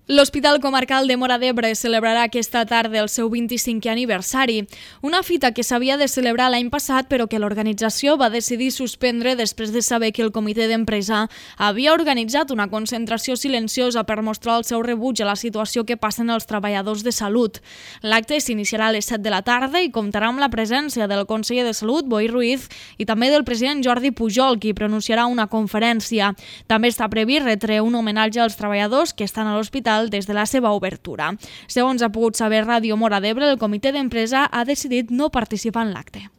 L'Hospital Comarcal de Móra d'Ebre celebrarà aquesta tarda el seu 25è aniversari, una fita que s'havia de celebrar l'any passat però que l'organització va decidir suspendre després de saber que el comitè d'empresa havia organitzat una concentració silenciosa per mostrar el seu rebuig a la situació que passen els treballadors de salut. L'acte s'iniciarà a les 7 de la tarda i comptarà amb la presència del conseller de Salut, Boi Ruiz, i també del president Jordi Pujol, qui pronunciarà una conferència. També està previst retre un homenatge als treballadors que estan a l'hospital des de la seva obertura. Segons ha pogut saber Ràdio Móra d'Ebre, el comitè d'empresa ha decidit no participar en l'acte.